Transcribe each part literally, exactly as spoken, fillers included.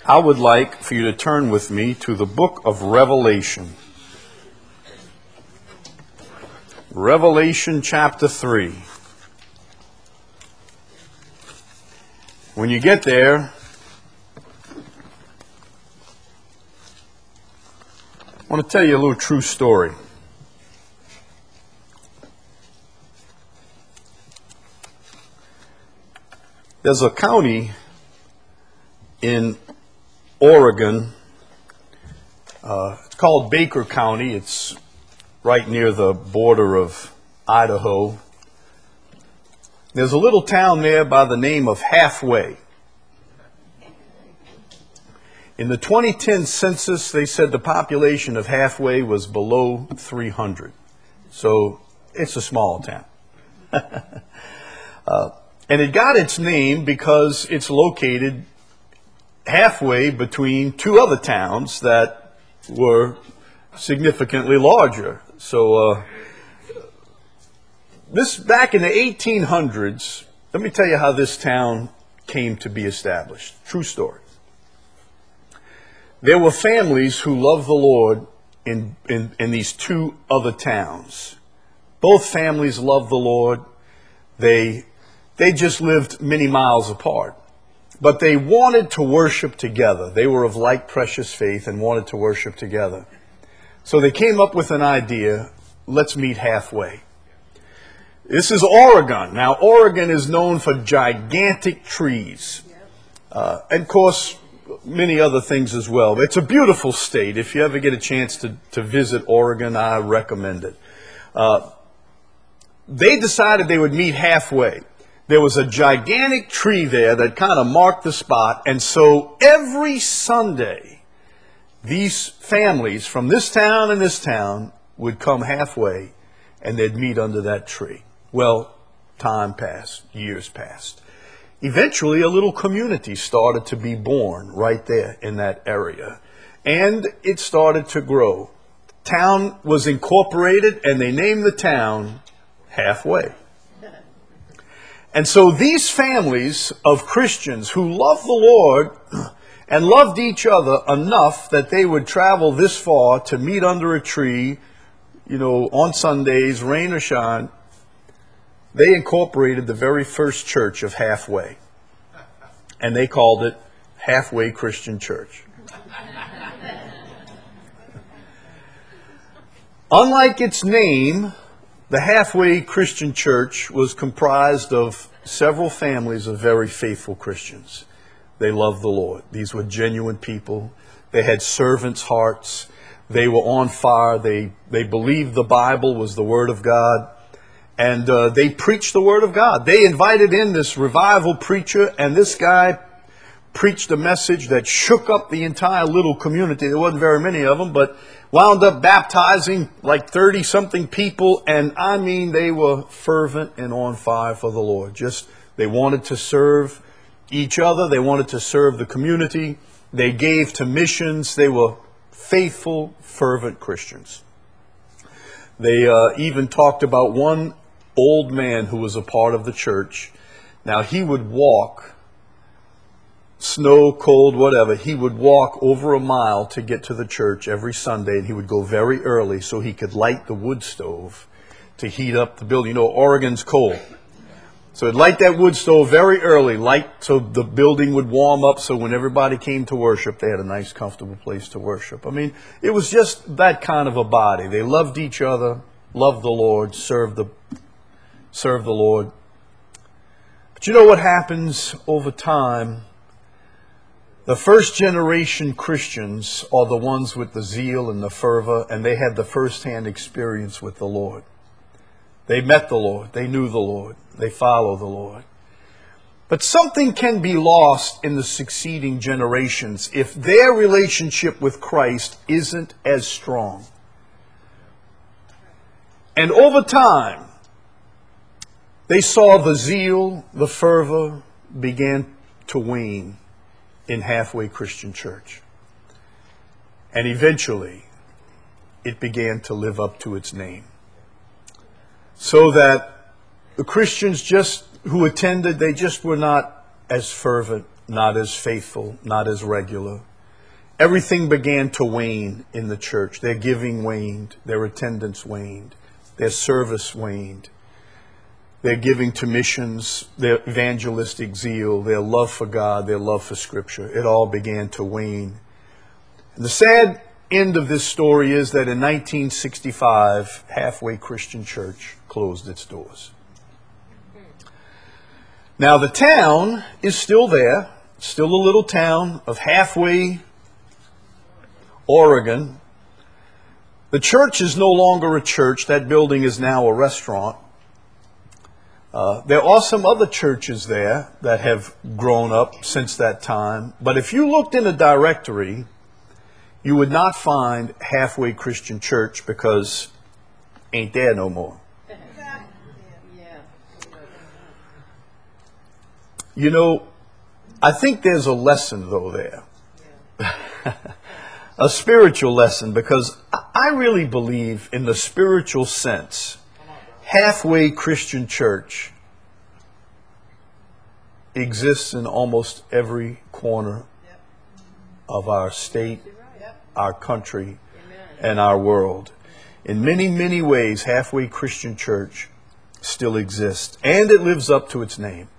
I would like for you to turn with me to the book of Revelation. Revelation chapter three. When you get there, I want to tell you a little true story. There's a county in Oregon. Uh, it's called Baker County. It's right near the border of Idaho. There's a little town there by the name of Halfway. In the twenty ten census, they said the population of Halfway was below three hundred. So it's a small town. uh, and it got its name because it's located halfway between two other towns that were significantly larger. So uh, this back in the eighteen hundreds, let me tell you how this town came to be established. True story. There were families who loved the Lord in, in, in these two other towns. Both families loved the Lord. They, they just lived many miles apart. But they wanted to worship together. They were of like precious faith and wanted to worship together. So they came up with an idea, let's meet halfway. This is Oregon. Now, Oregon is known for gigantic trees. Uh, and of course, many other things as well. It's a beautiful state. If you ever get a chance to, to visit Oregon, I recommend it. Uh, they decided they would meet halfway. There was a gigantic tree there that kind of marked the spot. And so every Sunday, these families from this town and this town would come halfway and they'd meet under that tree. Well, time passed, years passed. Eventually, a little community started to be born right there in that area. And it started to grow. The town was incorporated and they named the town Halfway. And so these families of Christians who loved the Lord and loved each other enough that they would travel this far to meet under a tree, you know, on Sundays, rain or shine, they incorporated the very first church of Halfway. And they called it Halfway Christian Church. Unlike its name, the Halfway Christian Church was comprised of several families of very faithful Christians. They loved the Lord. These were genuine people. They had servants' hearts. They were on fire. They, they believed the Bible was the Word of God. And uh, they preached the Word of God. They invited in this revival preacher, and this guy preached a message that shook up the entire little community. There wasn't very many of them, but wound up baptizing like thirty-something people. And I mean, they were fervent and on fire for the Lord. Just, they wanted to serve each other. They wanted to serve the community. They gave to missions. They were faithful, fervent Christians. They uh, even talked about one old man who was a part of the church. Now, he would walk, snow, cold, whatever, he would walk over a mile to get to the church every Sunday, and he would go very early so he could light the wood stove to heat up the building. You know, Oregon's cold. So he'd light that wood stove very early, light so the building would warm up, so when everybody came to worship, they had a nice, comfortable place to worship. I mean, it was just that kind of a body. They loved each other, loved the Lord, served the, served the Lord. But you know what happens over time? The first generation Christians are the ones with the zeal and the fervor, and they had the first-hand experience with the Lord. They met the Lord. They knew the Lord. They follow the Lord. But something can be lost in the succeeding generations if their relationship with Christ isn't as strong. And over time, they saw the zeal, the fervor began to wane in Halfway Christian Church. And eventually, it began to live up to its name. So that the Christians just who attended, they just were not as fervent not as faithful, not as regular. Everything began to wane in the church. Their giving waned. Their attendance waned. Their service waned. Their giving to missions, their evangelistic zeal, their love for God, their love for Scripture, it all began to wane. And the sad end of this story is that in nineteen sixty-five, Halfway Christian Church closed its doors. Now the town is still there, still a little town of Halfway, Oregon. The church is no longer a church. That building is now a restaurant. Uh, there are some other churches there that have grown up since that time. But if you looked in a directory, you would not find Halfway Christian Church because ain't there no more. You know, I think there's a lesson, though, there. A spiritual lesson, because I really believe in the spiritual sense. Halfway Christian Church exists in almost every corner of our state, our country, and our world. In many, many ways, Halfway Christian Church still exists, and it lives up to its name.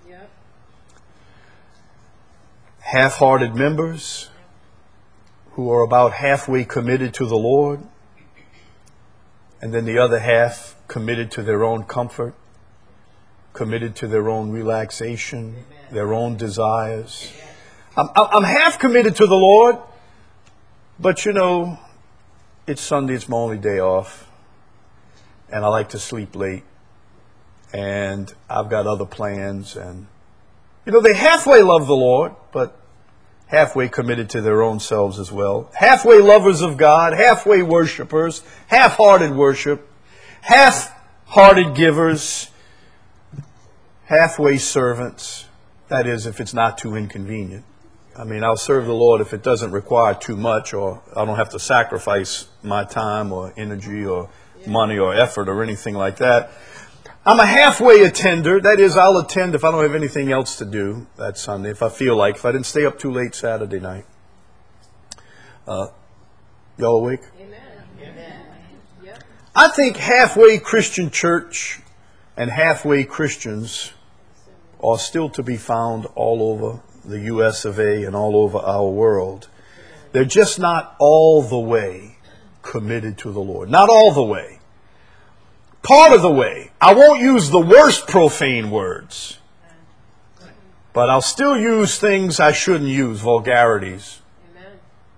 Half-hearted members who are about halfway committed to the Lord, and then the other half committed to their own comfort, committed to their own relaxation, Amen. Their own desires. I'm, I'm half committed to the Lord, but you know, it's Sunday, it's my only day off, and I like to sleep late, and I've got other plans, and you know, they halfway love the Lord, but halfway committed to their own selves as well. Halfway lovers of God, halfway worshipers, half-hearted worship, half-hearted givers, halfway servants. That is, if it's not too inconvenient. I mean, I'll serve the Lord if it doesn't require too much, or I don't have to sacrifice my time or energy or money or effort or anything like that. I'm a halfway attender. That is, I'll attend if I don't have anything else to do that Sunday, if I feel like, if I didn't stay up too late Saturday night. Uh, y'all awake? Amen. Amen. Yep. I think Halfway Christian Church and halfway Christians are still to be found all over the U S of A and all over our world. They're just not all the way committed to the Lord. Not all the way. Part of the way. I won't use the worst profane words, but I'll still use things I shouldn't use, vulgarities. Amen.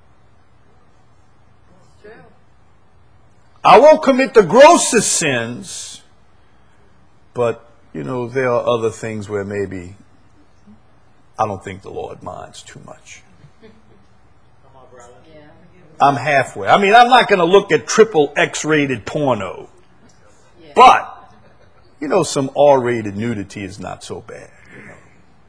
That's true. I won't commit the grossest sins, but, you know, there are other things where maybe I don't think the Lord minds too much. I'm halfway. I mean, I'm not going to look at triple X-rated porno. But, you know, some R-rated nudity is not so bad. You know.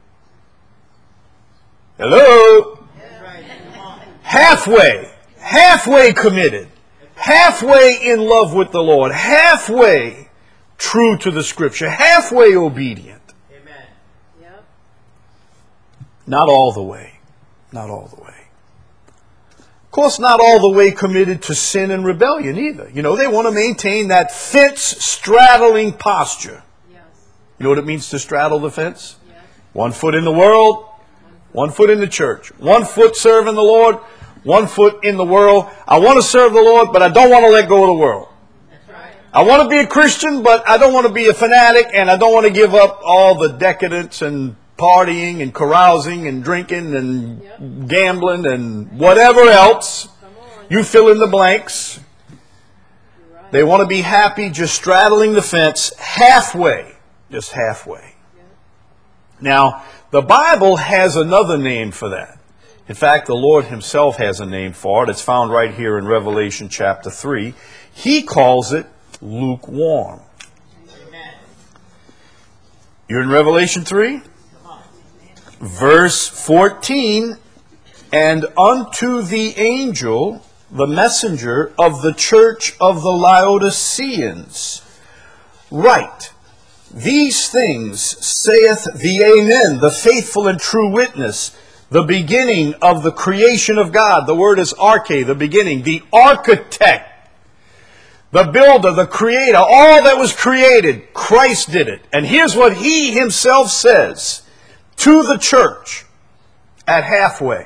Hello? Halfway. Halfway committed. Halfway in love with the Lord. Halfway true to the Scripture. Halfway obedient. Amen. Yep. Not all the way. Not all the way. Of course, not all the way committed to sin and rebellion either. You know, they want to maintain that fence-straddling posture. Yes. You know what it means to straddle the fence? Yes. One foot in the world, one foot in the church. One foot serving the Lord, one foot in the world. I want to serve the Lord, but I don't want to let go of the world. That's right. I want to be a Christian, but I don't want to be a fanatic, and I don't want to give up all the decadence and partying and carousing and drinking and yep. gambling and whatever else. You fill in the blanks. Right. They want to be happy just straddling the fence halfway. Just halfway. Yep. Now, the Bible has another name for that. In fact, the Lord himself has a name for it. It's found right here in Revelation chapter three. He calls it lukewarm. Amen. You're in Revelation three? Verse fourteen, and unto the angel, the messenger of the church of the Laodiceans, write, these things saith the Amen, the faithful and true witness, the beginning of the creation of God. The word is arche, the beginning, the architect, the builder, the creator, all that was created, Christ did it. And here's what he himself says to the church at halfway.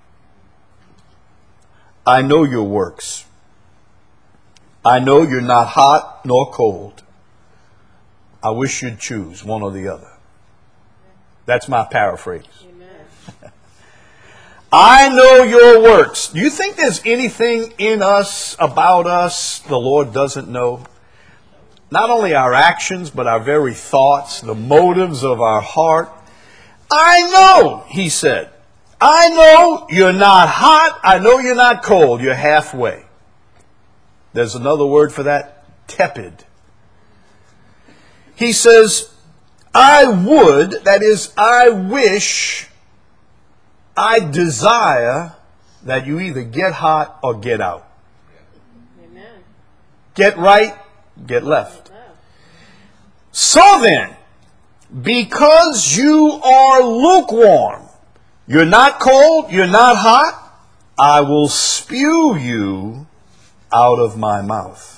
I know your works. I know you're not hot nor cold. I wish you'd choose one or the other. That's my paraphrase. Amen. I know your works. Do you think there's anything in us, about us, the Lord doesn't know? Not only our actions, but our very thoughts, the motives of our heart. I know, he said. I know you're not hot. I know you're not cold. You're halfway. There's another word for that, tepid. He says, I would, that is, I wish, I desire that you either get hot or get out. Amen. Get right, get left. So then, because you are lukewarm, you're not cold, you're not hot, I will spew you out of my mouth.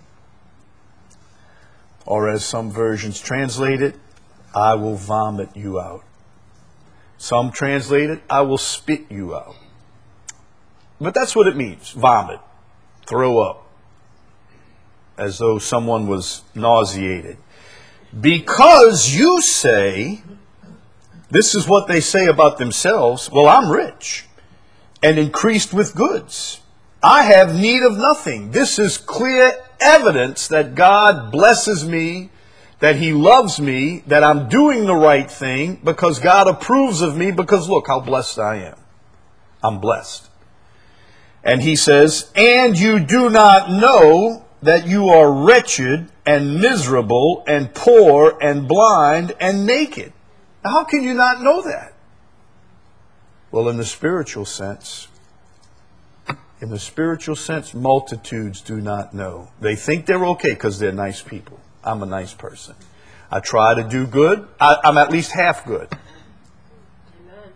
Or as some versions translate it, I will vomit you out. Some translate it, I will spit you out. But that's what it means, vomit, throw up, as though someone was nauseated. Because you say, this is what they say about themselves, well, I'm rich and increased with goods. I have need of nothing. This is clear evidence that God blesses me, that he loves me, that I'm doing the right thing because God approves of me, because look how blessed I am. I'm blessed. And he says, and you do not know that you are wretched and miserable and poor and blind and naked. Now, how can you not know that? Well, in the spiritual sense, in the spiritual sense, multitudes do not know. They think they're okay because they're nice people. I'm a nice person. I try to do good. I, I'm at least half good. Amen.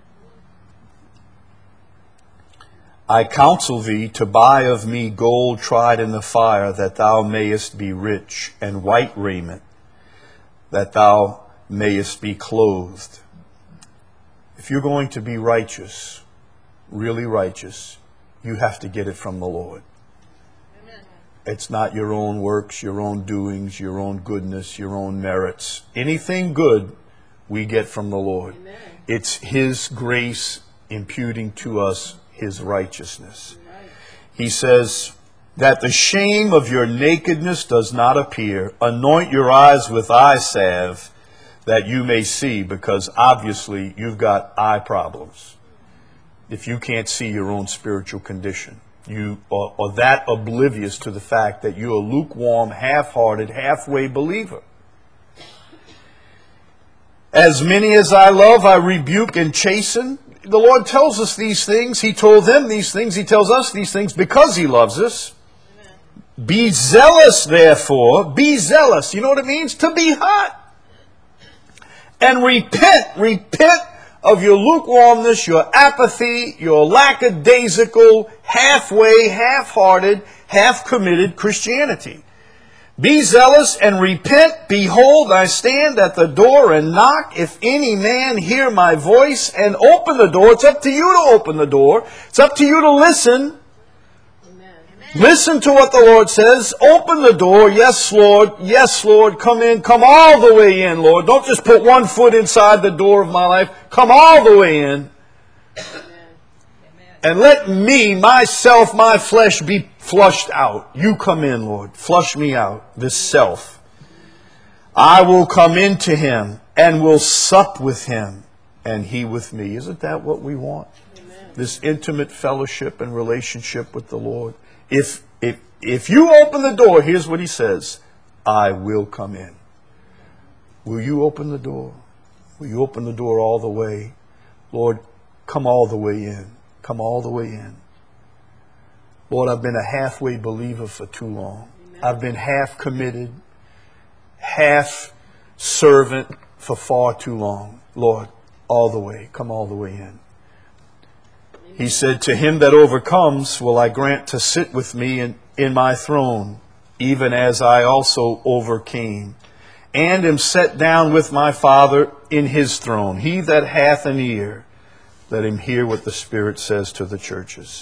I counsel thee to buy of me gold tried in the fire, that thou mayest be rich, and white raiment, that thou mayest be clothed. If you're going to be righteous, really righteous, you have to get it from the Lord. Amen. It's not your own works, your own doings, your own goodness, your own merits. Anything good we get from the Lord. Amen. It's his grace imputing to us his righteousness. Right. He says that the shame of your nakedness does not appear. Anoint your eyes with eye salve, that you may see, because obviously you've got eye problems. If you can't see your own spiritual condition, you are, are that oblivious to the fact that you're a lukewarm, half-hearted, halfway believer. As many as I love, I rebuke and chasten. The Lord tells us these things. He told them these things. He tells us these things because he loves us. Amen. Be zealous, therefore. Be zealous. You know what it means? To be hot. And repent. Repent of your lukewarmness, your apathy, your lackadaisical, halfway, half-hearted, half-committed Christianity. Be zealous and repent. Behold, I stand at the door and knock. If any man hear my voice and open the door, it's up to you to open the door. It's up to you to listen. Amen. Listen to what the Lord says. Open the door. Yes, Lord. Yes, Lord. Come in. Come all the way in, Lord. Don't just put one foot inside the door of my life. Come all the way in. Amen. And let me, myself, my flesh be flushed out. You come in, Lord. Flush me out, this self. I will come into him and will sup with him and he with me. Isn't that what we want? Amen. This intimate fellowship and relationship with the Lord. If, if, if you open the door, here's what he says. I will come in. Will you open the door? Will you open the door all the way? Lord, come all the way in. Come all the way in. Lord, I've been a halfway believer for too long. Amen. I've been half committed, half servant for far too long. Lord, all the way. Come all the way in. He said, to him that overcomes will I grant to sit with me in, in my throne, even as I also overcame, and am set down with my Father in his throne. He that hath an ear, let him hear what the Spirit says to the churches.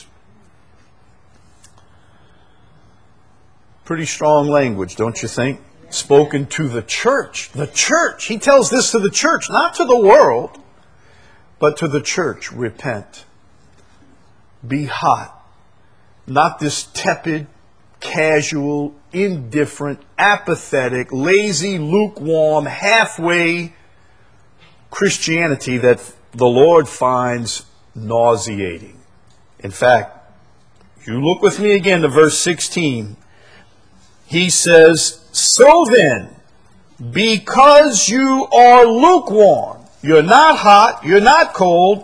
Pretty strong language, don't you think? Spoken to the church. The church. He tells this to the church, not to the world, but to the church. Repent. Be hot. Not this tepid, casual, indifferent, apathetic, lazy, lukewarm, halfway Christianity that the Lord finds nauseating. In fact, you look with me again to verse sixteen. He says, so then, because you are lukewarm, you're not hot, you're not cold,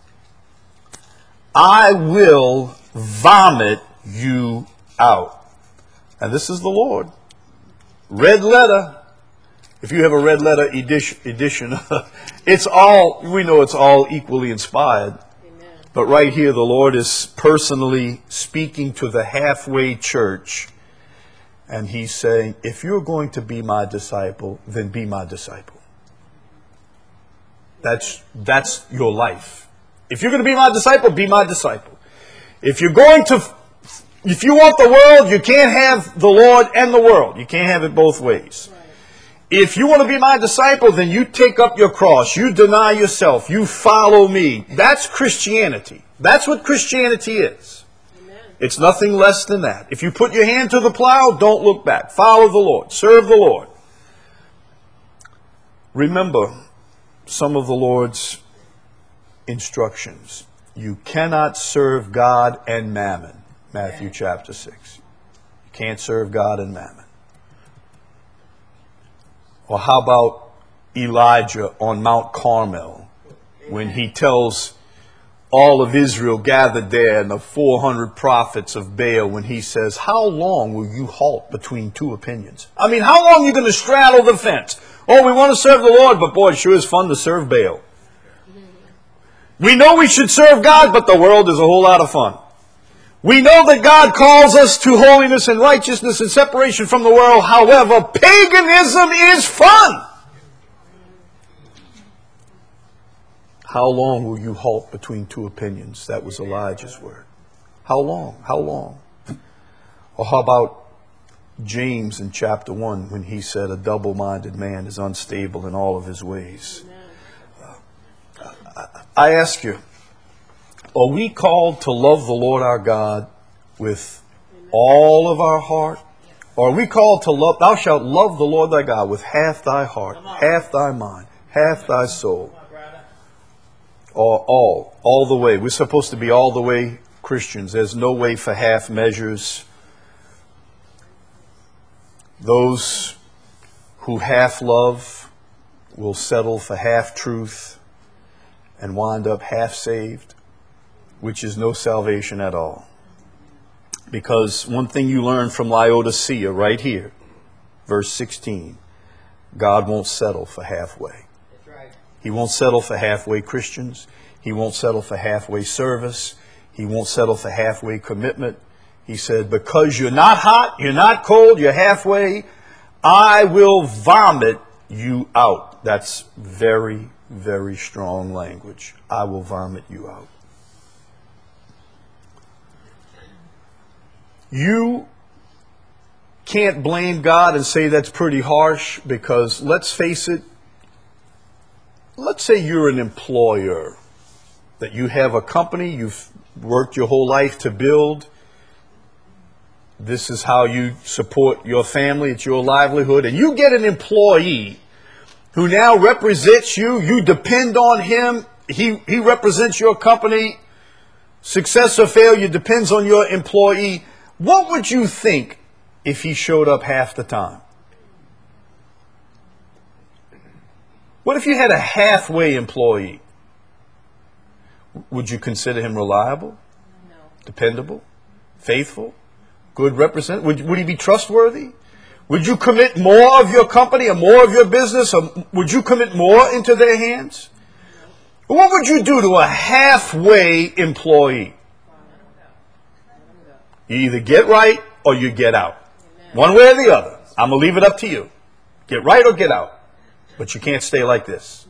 I will vomit you out. And this is the Lord. Red letter. If you have a red letter edition, edition it's all, we know it's all equally inspired. Amen. But right here, the Lord is personally speaking to the halfway church. And he's saying, if you're going to be my disciple, then be my disciple. That's, that's your life. If you're going to be my disciple, be my disciple. If you're going to, if you want the world, you can't have the Lord and the world. You can't have it both ways. Right. If you want to be my disciple, then you take up your cross. You deny yourself. You follow me. That's Christianity. That's what Christianity is. Amen. It's nothing less than that. If you put your hand to the plow, don't look back. Follow the Lord. Serve the Lord. Remember some of the Lord's instructions. You cannot serve God and mammon. Matthew chapter six. You can't serve God and mammon. Or how about Elijah on Mount Carmel when he tells all of Israel gathered there and the four hundred prophets of Baal when he says, how long will you halt between two opinions? I mean, how long are you going to straddle the fence? Oh, we want to serve the Lord, but boy, it sure is fun to serve Baal. We know we should serve God, but the world is a whole lot of fun. We know that God calls us to holiness and righteousness and separation from the world. However, paganism is fun. How long will you halt between two opinions? That was Elijah's word. How long? How long? Or how about James in chapter one when he said a double-minded man is unstable in all of his ways? I ask you, are we called to love the Lord our God with all of our heart? Or are we called to love, thou shalt love the Lord thy God with half thy heart, half thy mind, half thy soul? Or all, all the way. We're supposed to be all the way Christians. There's no way for half measures. Those who half love will settle for half truth and wind up half saved, which is no salvation at all. Because one thing you learn from Laodicea right here, verse sixteen, God won't settle for halfway. That's right. He won't settle for halfway Christians. He won't settle for halfway service. He won't settle for halfway commitment. He said, because you're not hot, you're not cold, you're halfway, I will vomit you out. That's very, very strong language. I will vomit you out. You can't blame God and say that's pretty harsh because, let's face it, let's say you're an employer, that you have a company you've worked your whole life to build. This is how you support your family. It's your livelihood. And you get an employee who now represents you. You depend on him. He, he represents your company. Success or failure depends on your employee. What would you think if he showed up half the time? What if you had a halfway employee? Would you consider him reliable? No. Dependable? Faithful? Good representative? Would, would he be trustworthy? Would you commit more of your company or more of your business? Or would you commit more into their hands? What would you do to a halfway employee? You either get right or you get out. One way or the other. I'm going to leave it up to you. Get right or get out. But you can't stay like this.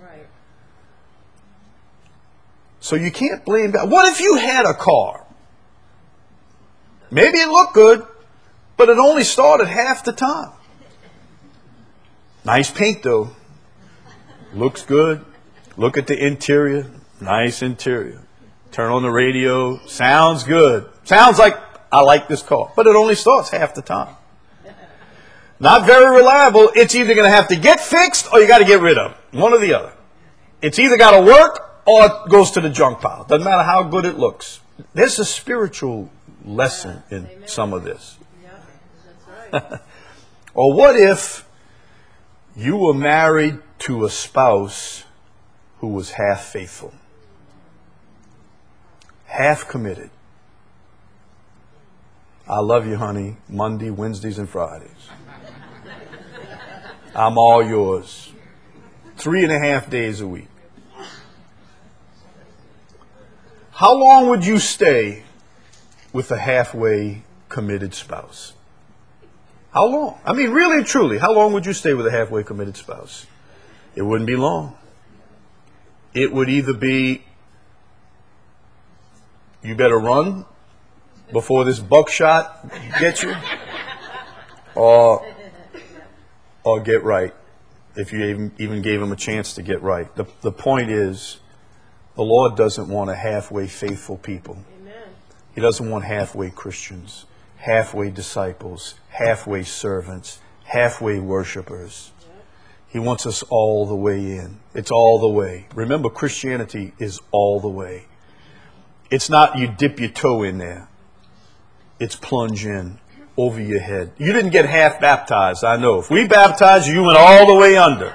So you can't blame God. What if you had a car? Maybe it looked good, but it only started half the time. Nice paint though. Looks good. Look at the interior. Nice interior. Turn on the radio. Sounds good. Sounds like I like this car. But it only starts half the time. Not very reliable. It's either going to have to get fixed or you got to get rid of it. One or the other. It's either got to work or it goes to the junk pile. Doesn't matter how good it looks. There's a spiritual lesson in some of this. Or what if you were married to a spouse who was half faithful, half committed? I love you, honey, Monday, Wednesdays, and Fridays. I'm all yours. Three and a half days a week. How long would you stay with a halfway committed spouse? How long? I mean, really and truly, how long would you stay with a halfway committed spouse? It wouldn't be long. It would either be, you better run before this buckshot gets you, or, or get right, if you even, even gave him a chance to get right. The, the point is, the Lord doesn't want a halfway faithful people. Amen. He doesn't want halfway Christians, halfway disciples, halfway servants, halfway worshipers. Yeah. He wants us all the way in. It's all the way. Remember, Christianity is all the way. It's not you dip your toe in there. It's plunge in over your head. You didn't get half baptized, I know. If we baptized you, you went all the way under.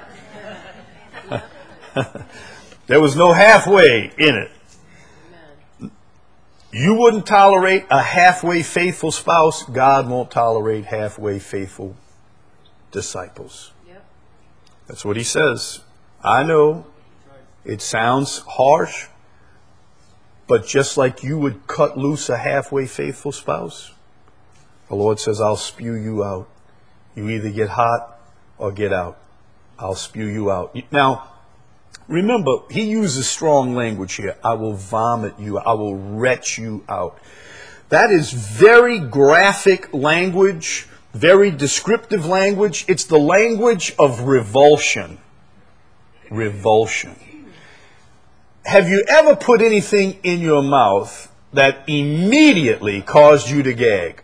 There was no halfway in it. Amen. You wouldn't tolerate a halfway faithful spouse. God won't tolerate halfway faithful disciples. Yep. That's what he says. I know it sounds harsh, but just like you would cut loose a halfway faithful spouse, the Lord says, I'll spew you out. You either get hot or get out. I'll spew you out. Now, remember, he uses strong language here. I will vomit you. I will retch you out. That is very graphic language, very descriptive language. It's the language of revulsion. Revulsion. Have you ever put anything in your mouth that immediately caused you to gag?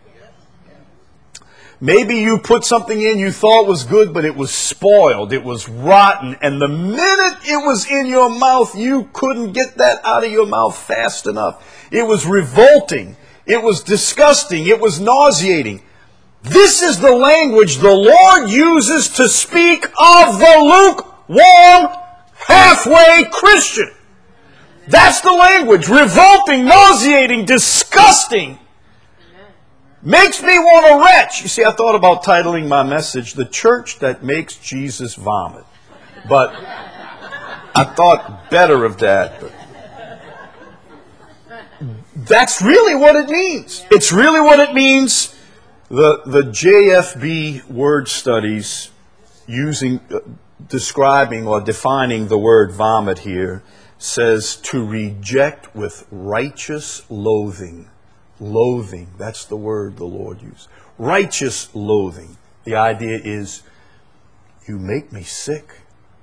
Maybe you put something in you thought was good, but it was spoiled, it was rotten, and the minute it was in your mouth, you couldn't get that out of your mouth fast enough. It was revolting, it was disgusting, it was nauseating. This is the language the Lord uses to speak of the lukewarm, halfway Christian. That's the language, revolting, nauseating, disgusting. Makes me want to retch. You see, I thought about titling my message, The Church That Makes Jesus Vomit. But I thought better of that. But that's really what it means. It's really what it means. The, the J F B word studies using, uh, describing or defining the word vomit here says to reject with righteous loathing. Loathing, that's the word the Lord used. Righteous loathing. The idea is, you make me sick.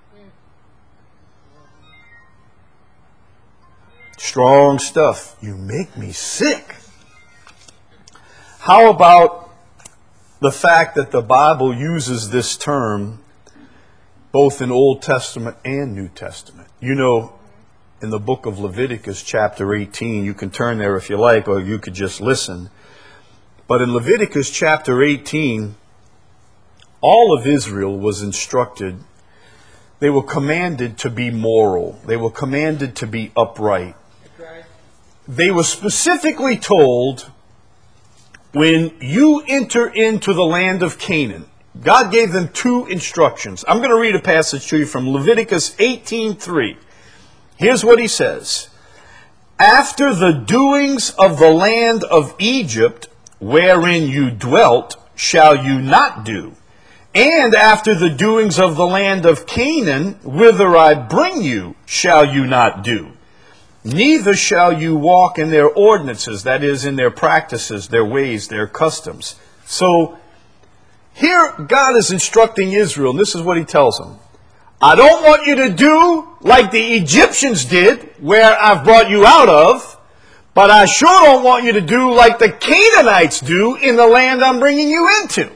Strong stuff. You make me sick. How about the fact that the Bible uses this term both in Old Testament and New Testament? You know, in the book of Leviticus chapter eighteen, you can turn there if you like, or you could just listen. But in Leviticus chapter eighteen, all of Israel was instructed. They were commanded to be moral. They were commanded to be upright. They were specifically told, when you enter into the land of Canaan, God gave them two instructions. I'm going to read a passage to you from Leviticus eighteen three. Here's what he says. After the doings of the land of Egypt, wherein you dwelt, shall you not do. And after the doings of the land of Canaan, whither I bring you, shall you not do. Neither shall you walk in their ordinances, that is, in their practices, their ways, their customs. So here God is instructing Israel, and this is what he tells them. I don't want you to do like the Egyptians did, where I've brought you out of, but I sure don't want you to do like the Canaanites do in the land I'm bringing you into.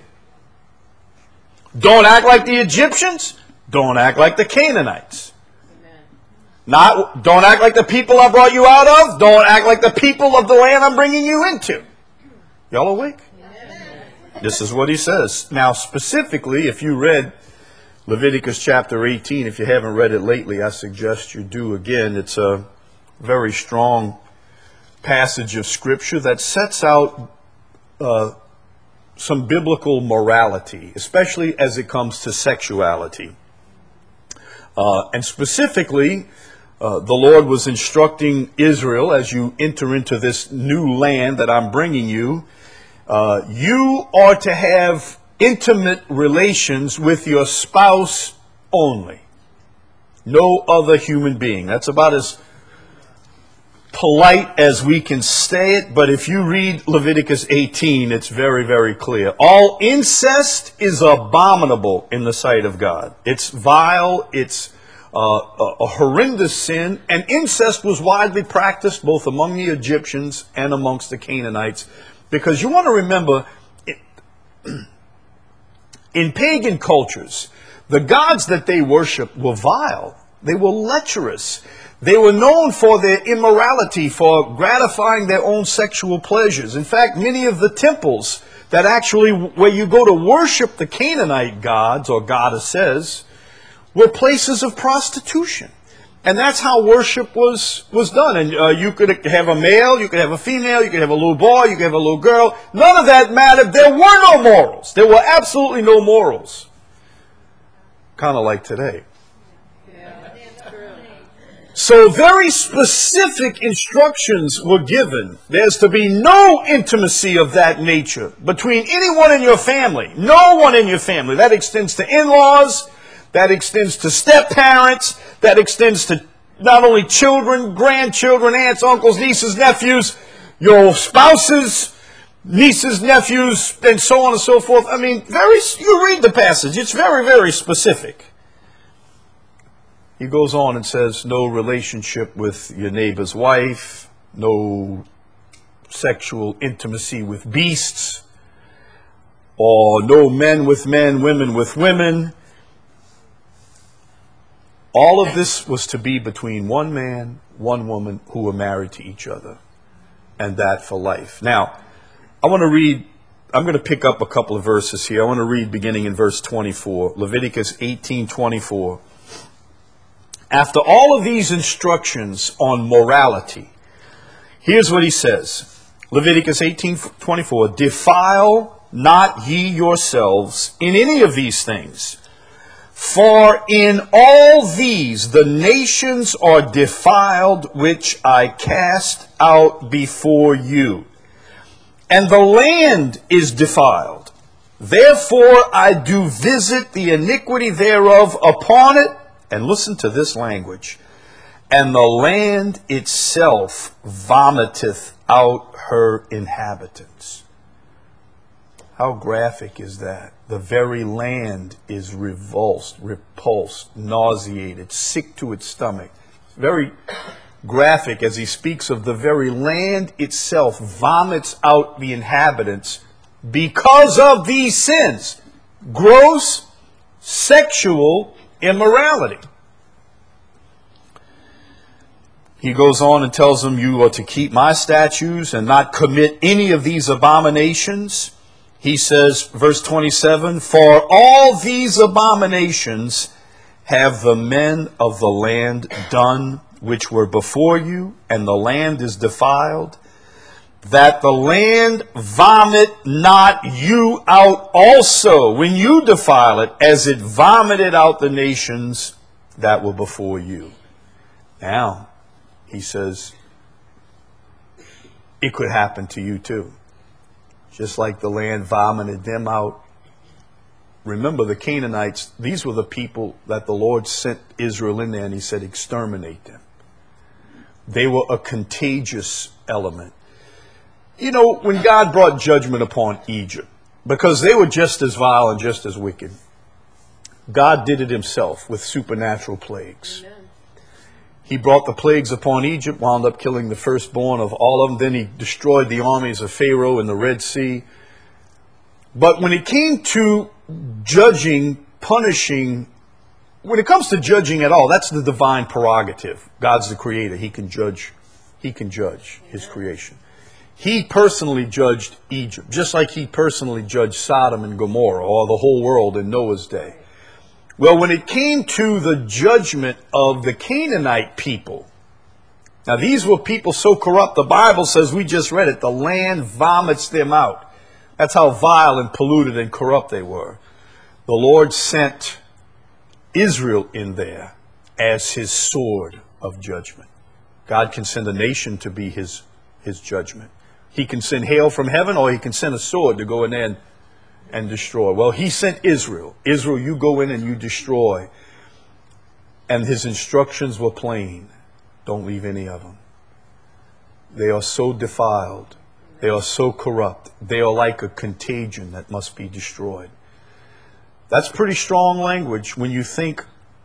Don't act like the Egyptians. Don't act like the Canaanites. Amen. Not, don't act like the people I brought you out of. Don't act like the people of the land I'm bringing you into. Y'all awake? Amen. This is what he says. Now, specifically, if you read Leviticus chapter eighteen, if you haven't read it lately, I suggest you do again. It's a very strong passage of Scripture that sets out uh, some biblical morality, especially as it comes to sexuality. Uh, and specifically, uh, the Lord was instructing Israel, as you enter into this new land that I'm bringing you, uh, you are to have intimate relations with your spouse only. No other human being. That's about as polite as we can say it, but if you read Leviticus eighteen, it's very, very clear. All incest is abominable in the sight of God. It's vile, it's uh, a, a horrendous sin, and incest was widely practiced both among the Egyptians and amongst the Canaanites, because you want to remember, it, in pagan cultures, the gods that they worshiped were vile. They were lecherous. They were known for their immorality, for gratifying their own sexual pleasures. In fact, many of the temples that actually, where you go to worship the Canaanite gods or goddesses, were places of prostitution. And that's how worship was, was done. And uh, you could have a male, you could have a female, you could have a little boy, you could have a little girl. None of that mattered. There were no morals. There were absolutely no morals. Kind of like today. So very specific instructions were given. There's to be no intimacy of that nature between anyone in your family. No one in your family. That extends to in-laws. That extends to step-parents. That extends to not only children, grandchildren, aunts, uncles, nieces, nephews, your spouses, nieces, nephews, and so on and so forth. I mean, very. You read the passage. It's very, very specific. He goes on and says, no relationship with your neighbor's wife, no sexual intimacy with beasts, or no men with men, women with women. All of this was to be between one man, one woman who were married to each other, and that for life. Now, I want to read, I'm going to pick up a couple of verses here. I want to read beginning in verse twenty-four, Leviticus eighteen twenty-four. After all of these instructions on morality, here's what he says. Leviticus eighteen twenty-four, defile not ye yourselves in any of these things, for in all these the nations are defiled which I cast out before you, and the land is defiled. Therefore I do visit the iniquity thereof upon it. And listen to this language. And the land itself vomiteth out her inhabitants. How graphic is that? The very land is revulsed, repulsed, nauseated, sick to its stomach. Very graphic as he speaks of the very land itself vomits out the inhabitants because of these sins. Gross sexual immorality. He goes on and tells them, you are to keep my statutes and not commit any of these abominations. He says, verse twenty-seven, for all these abominations have the men of the land done which were before you, and the land is defiled, that the land vomit not you out also when you defile it, as it vomited out the nations that were before you. Now, he says, it could happen to you too. Just like the land vomited them out. Remember, the Canaanites, these were the people that the Lord sent Israel in there, and he said, exterminate them. They were a contagious element. You know, when God brought judgment upon Egypt, because they were just as vile and just as wicked, God did it himself with supernatural plagues. Amen. He brought the plagues upon Egypt, wound up killing the firstborn of all of them. Then he destroyed the armies of Pharaoh in the Red Sea. But when it came to judging, punishing, when it comes to judging at all, that's the divine prerogative. God's the creator. He can judge, he can judge his creation. He personally judged Egypt, just like he personally judged Sodom and Gomorrah, or the whole world in Noah's day. Well, when it came to the judgment of the Canaanite people, now these were people so corrupt, the Bible says, we just read it, the land vomits them out. That's how vile and polluted and corrupt they were. The Lord sent Israel in there as his sword of judgment. God can send a nation to be his, his judgment. He can send hail from heaven, or he can send a sword to go in there and and destroy. Well, he sent Israel. Israel, you go in and you destroy. And his instructions were plain. Don't leave any of them. They are so defiled. They are so corrupt. They are like a contagion that must be destroyed. That's pretty strong language when you think,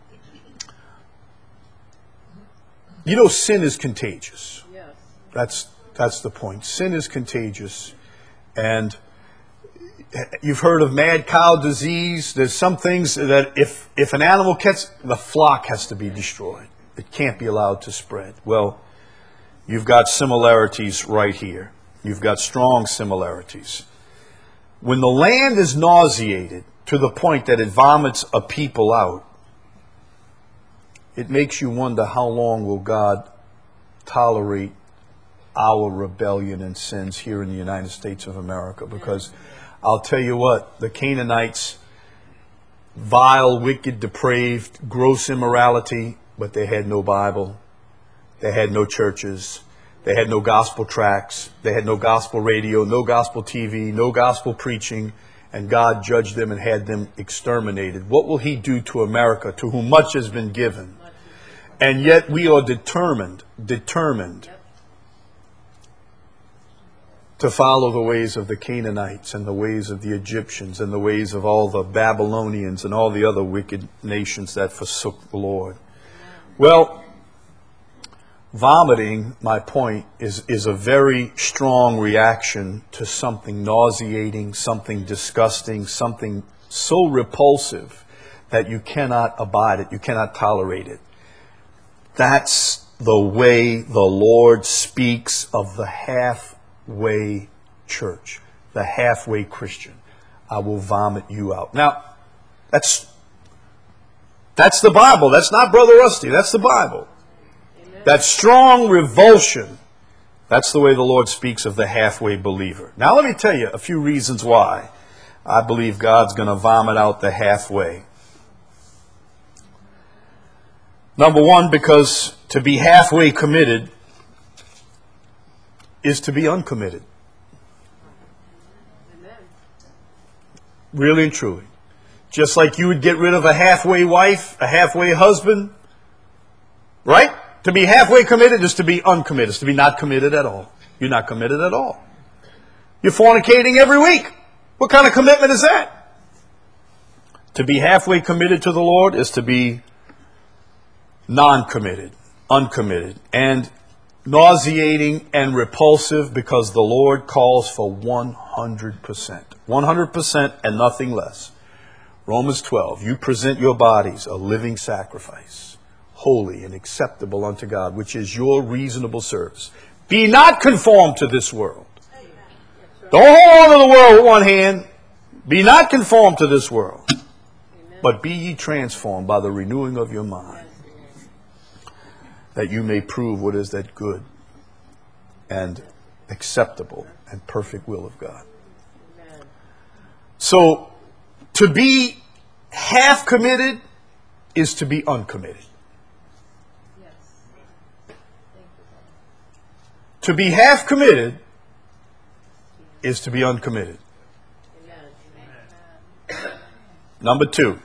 you know, sin is contagious. Yes. That's, that's the point. Sin is contagious. And you've heard of mad cow disease. There's some things that if, if an animal gets, the flock has to be destroyed. It can't be allowed to spread. Well, you've got similarities right here. You've got strong similarities. When the land is nauseated to the point that it vomits a people out, it makes you wonder, how long will God tolerate our rebellion and sins here in the United States of America? Because I'll tell you what, the Canaanites, vile, wicked, depraved, gross immorality, but they had no Bible. They had no churches. They had no gospel tracts. They had no gospel radio, no gospel T V, no gospel preaching. And God judged them and had them exterminated. What will he do to America, to whom much has been given? And yet we are determined, determined to follow the ways of the Canaanites and the ways of the Egyptians and the ways of all the Babylonians and all the other wicked nations that forsook the Lord. Well, vomiting, my point, is, is a very strong reaction to something nauseating, something disgusting, something so repulsive that you cannot abide it, you cannot tolerate it. That's the way the Lord speaks of the halfway church, the halfway Christian. I will vomit you out. Now, that's that's the Bible. That's not Brother Rusty. That's the Bible. Amen. That strong revulsion, that's the way the Lord speaks of the halfway believer. Now, let me tell you a few reasons why I believe God's going to vomit out the halfway. Number one, because to be halfway committed is to be uncommitted. Amen. Really and truly. Just like you would get rid of a halfway wife, a halfway husband, right? To be halfway committed is to be uncommitted, is to be not committed at all. You're not committed at all. You're fornicating every week. What kind of commitment is that? To be halfway committed to the Lord is to be non-committed, uncommitted, and nauseating and repulsive, because the Lord calls for one hundred percent. one hundred percent and nothing less. Romans twelve, you present your bodies a living sacrifice, holy and acceptable unto God, which is your reasonable service. Be not conformed to this world. Don't hold on to the world with one hand. Be not conformed to this world, but be ye transformed by the renewing of your mind, that you may prove what is that good and acceptable and perfect will of God. Amen. So, to be half committed is to be uncommitted. Yes. To be half committed is to be uncommitted. Number two,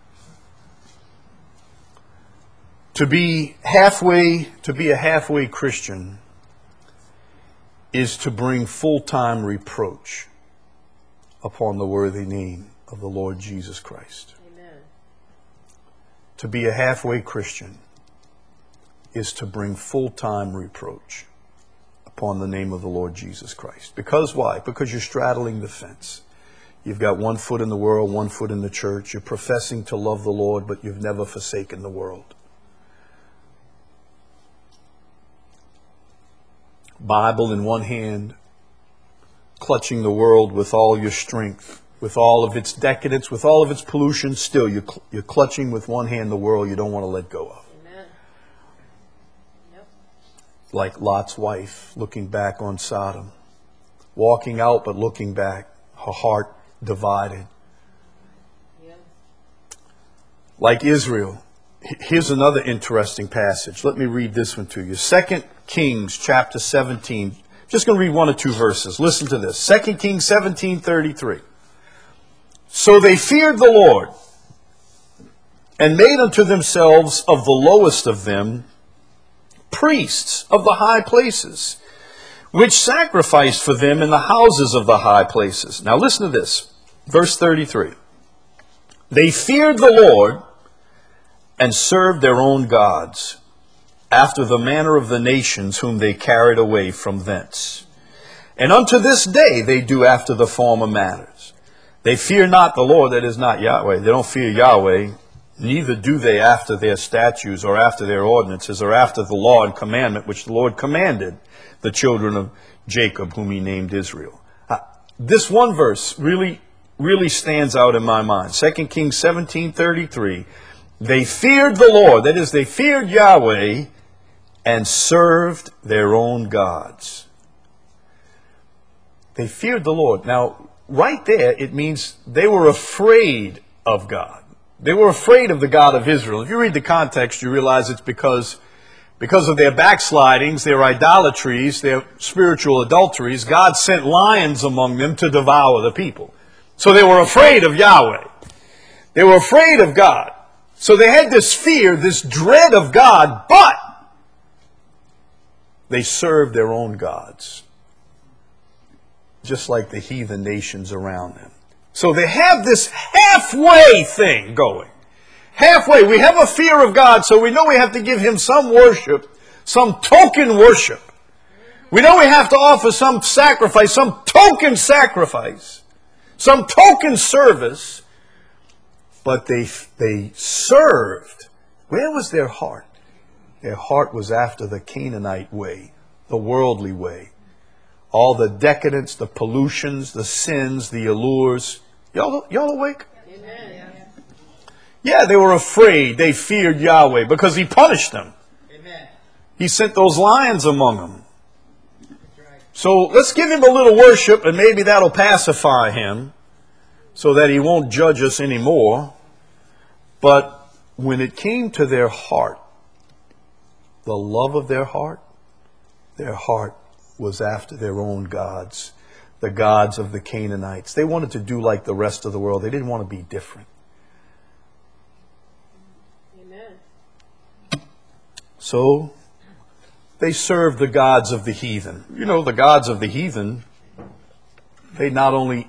to be halfway, to be a halfway Christian is to bring full-time reproach upon the worthy name of the Lord Jesus Christ. Amen. To be a halfway Christian is to bring full-time reproach upon the name of the Lord Jesus Christ. Because why? Because you're straddling the fence. You've got one foot in the world, one foot in the church. You're professing to love the Lord, but you've never forsaken the world. Bible in one hand, clutching the world with all your strength, with all of its decadence, with all of its pollution, still you're, cl- you're clutching with one hand the world you don't want to let go of. Amen. Yep. Like Lot's wife looking back on Sodom, walking out but looking back, her heart divided. Yeah. Like Israel. Here's another interesting passage. Let me read this one to you. Second Kings chapter seventeen. Just going to read one or two verses. Listen to this. Second Kings seventeen thirty-three. So they feared the Lord and made unto themselves of the lowest of them priests of the high places, which sacrificed for them in the houses of the high places. Now listen to this. Verse thirty-three. They feared the Lord and served their own gods, after the manner of the nations whom they carried away from thence. And unto this day they do after the former manners. They fear not the Lord, that is not Yahweh. They don't fear Yahweh, neither do they after their statutes or after their ordinances or after the law and commandment which the Lord commanded the children of Jacob, whom he named Israel. Uh, this one verse really, really stands out in my mind. Second Kings seventeen thirty-three. They feared the Lord, that is, they feared Yahweh, and served their own gods. They feared the Lord. Now, right there, it means they were afraid of God. They were afraid of the God of Israel. If you read the context, you realize it's because, because of their backslidings, their idolatries, their spiritual adulteries, God sent lions among them to devour the people. So they were afraid of Yahweh. They were afraid of God. So they had this fear, this dread of God, but they served their own gods, just like the heathen nations around them. So they have this halfway thing going. Halfway. We have a fear of God, so we know we have to give him some worship, some token worship. We know we have to offer some sacrifice, some token sacrifice, some token service. But they they served. Where was their heart? Their heart was after the Canaanite way, the worldly way. All the decadence, the pollutions, the sins, the allures. Y'all, y'all awake? Amen. Yeah, they were afraid. They feared Yahweh because he punished them. Amen. He sent those lions among them. So let's give him a little worship and maybe that'll pacify him, so that he won't judge us anymore. But when it came to their heart, the love of their heart, their heart was after their own gods, the gods of the Canaanites. They wanted to do like the rest of the world. They didn't want to be different. Amen. So they served the gods of the heathen. You know, the gods of the heathen, they not only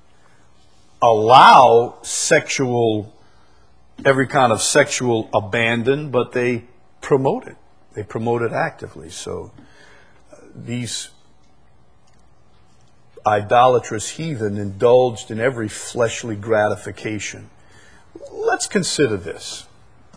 allow sexual, every kind of sexual abandon, but they promote it. They promote it actively. So uh, these idolatrous heathen indulged in every fleshly gratification. Let's consider this.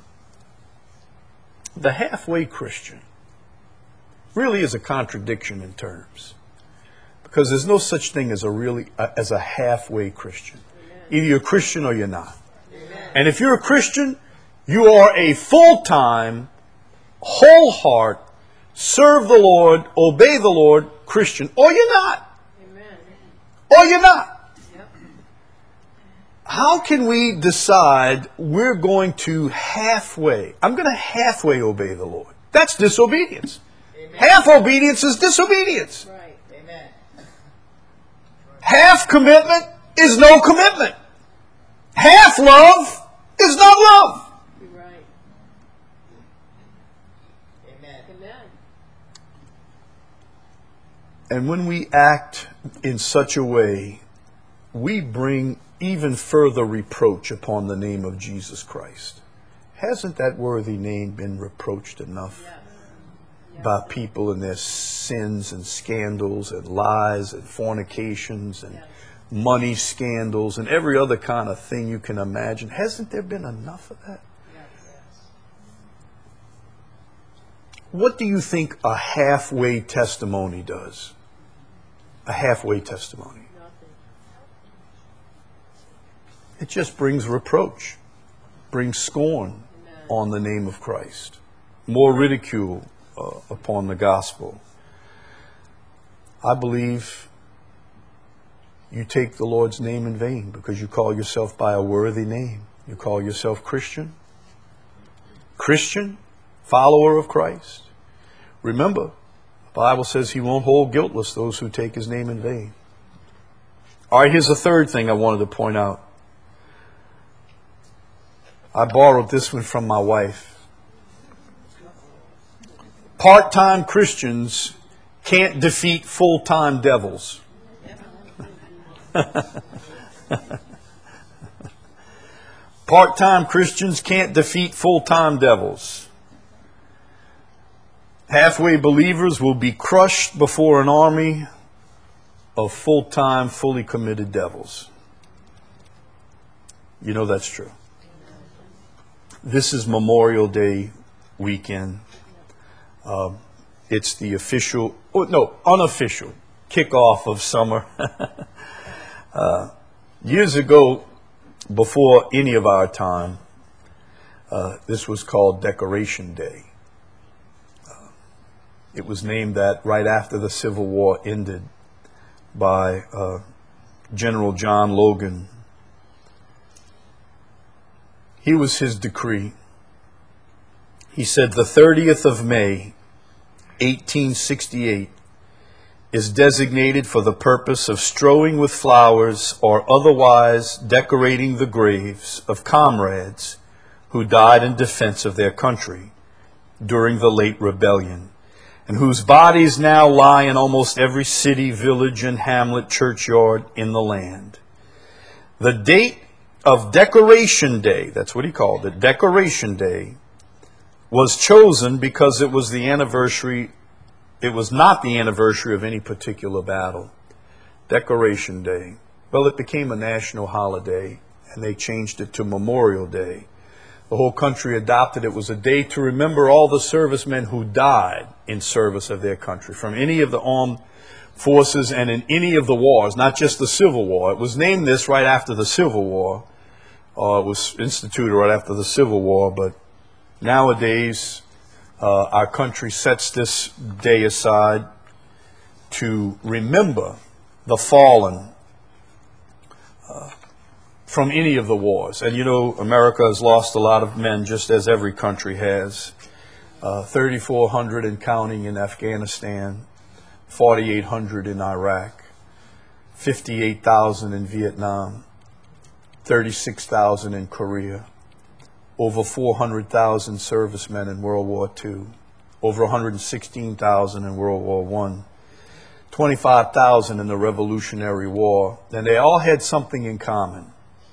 The halfway Christian really is a contradiction in terms, because there's no such thing as a really uh, as a halfway Christian. Either you're a Christian or you're not. Amen. And if you're a Christian, you are a full-time, whole heart, serve the Lord, obey the Lord Christian, or you're not. Amen. Or you're not. Yep. How can we decide we're going to halfway, I'm going to halfway obey the Lord? That's disobedience. Half obedience is disobedience. Right. Amen. Half commitment is no commitment. Half love is not love. You're right. Amen. Amen. And when we act in such a way, we bring even further reproach upon the name of Jesus Christ. Hasn't that worthy name been reproached enough Yes. by people in their sins and scandals and lies and fornications and Yes. money scandals and every other kind of thing you can imagine? Hasn't there been enough of that? Yes. What do you think a halfway testimony does? A halfway testimony. Nothing. It just brings reproach, brings scorn Amen. on the name of Christ, more ridicule uh, upon the gospel. I believe you take the Lord's name in vain because you call yourself by a worthy name. You call yourself Christian. Christian, follower of Christ. Remember, the Bible says he won't hold guiltless those who take his name in vain. All right, here's a third thing I wanted to point out. I borrowed this one from my wife. Part-time Christians can't defeat full-time devils. Part-time Christians can't defeat full-time devils. Halfway believers will be crushed before an army of full-time, fully committed devils. You know that's true. This is Memorial Day weekend. Uh, it's the official, oh, no, unofficial kickoff of summer. uh, years ago, before any of our time, uh, this was called Decoration Day. Uh, it was named that right after the Civil War ended by uh, General John Logan. Here was his decree. He said, the thirtieth of May, eighteen sixty-eight, is designated for the purpose of strewing with flowers or otherwise decorating the graves of comrades who died in defense of their country during the late rebellion, and whose bodies now lie in almost every city, village, and hamlet churchyard in the land. The date of Decoration Day, that's what he called it, Decoration Day, was chosen because it was the anniversary, it was not the anniversary of any particular battle. Decoration Day. Well, it became a national holiday, and they changed it to Memorial Day. The whole country adopted it. It was a day to remember all the servicemen who died in service of their country, from any of the armed forces and in any of the wars, not just the Civil War. It was named this right after the Civil War. Uh, it was instituted right after the Civil War, but nowadays, uh, our country sets this day aside to remember the fallen uh, from any of the wars. And you know, America has lost a lot of men, just as every country has. Uh, thirty-four hundred and counting in Afghanistan, forty-eight hundred in Iraq, fifty-eight thousand in Vietnam, thirty-six thousand in Korea. Over four hundred thousand servicemen in World War Two, over one hundred sixteen thousand in World War One, twenty-five thousand in the Revolutionary War, and they all had something in common.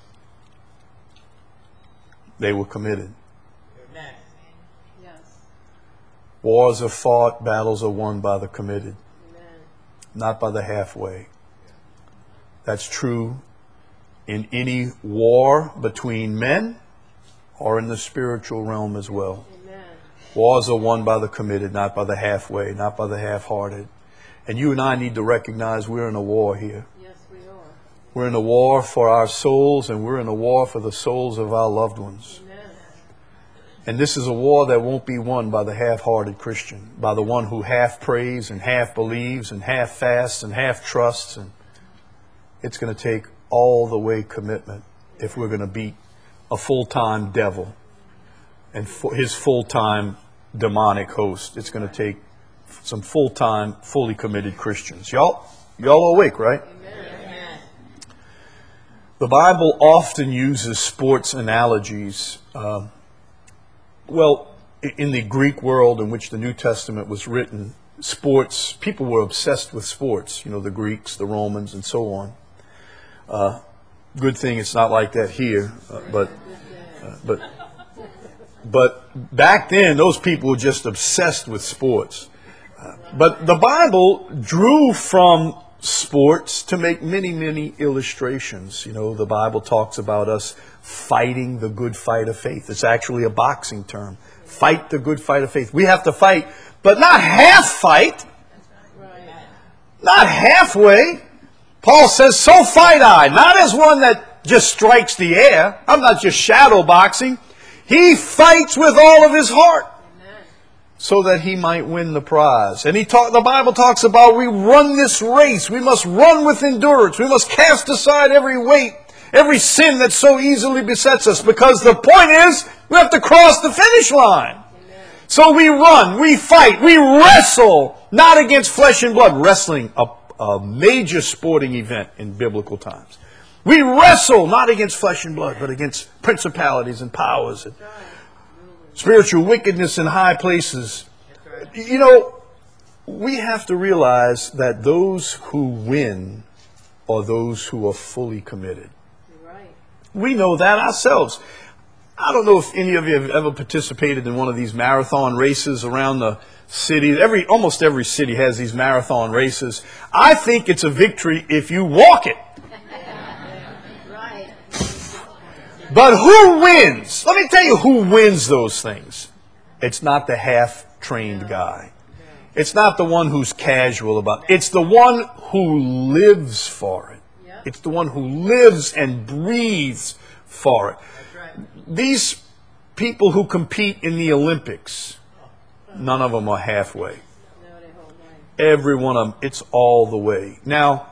They were committed. Amen. Yes. Wars are fought, battles are won by the committed, Amen. not by the halfway. That's true in any war between men or in the spiritual realm as well. Amen. Wars are won by the committed, not by the halfway, not by the half-hearted. And you and I need to recognize we're in a war here. Yes, we are. We're in a war for our souls, and we're in a war for the souls of our loved ones. Amen. And this is a war that won't be won by the half-hearted Christian, by the one who half prays and half believes and half fasts and half trusts. And it's going to take all the way commitment if we're going to beat a full-time devil and his full-time demonic host. It's going to take some full-time, fully committed Christians. Y'all, y'all awake, right? Amen. The Bible often uses sports analogies. Uh, well, i- in the Greek world in which the New Testament was written, sports, people were obsessed with sports. You know, the Greeks, the Romans, and so on. Uh, good thing it's not like that here, uh, but uh, but but back then those people were just obsessed with sports. Uh, but the Bible drew from sports to make many, many illustrations. You know, the Bible talks about us fighting the good fight of faith. It's actually a boxing term. Fight the good fight of faith. We have to fight, but not half fight. Not halfway. Paul says, so fight I. Not as one that just strikes the air. I'm not just shadow boxing. He fights with all of his heart so that he might win the prize. And he talk, the Bible talks about we run this race. We must run with endurance. We must cast aside every weight, every sin that so easily besets us. Because the point is, we have to cross the finish line. So we run, we fight, we wrestle, not against flesh and blood. Wrestling, a, a major sporting event in biblical times. We wrestle not against flesh and blood, but against principalities and powers and spiritual wickedness in high places. You know, we have to realize that those who win are those who are fully committed. Right. We know that ourselves. I don't know if any of you have ever participated in one of these marathon races around the city. Every, almost every city has these marathon races. I think it's a victory if you walk it. Right. But who wins? Let me tell you who wins those things. It's not the half-trained guy. It's not the one who's casual about it. It's the one who lives for it. It's the one who lives and breathes for it. These people who compete in the Olympics, none of them are halfway. No, they hold right. Every one of them, it's all the way. Now,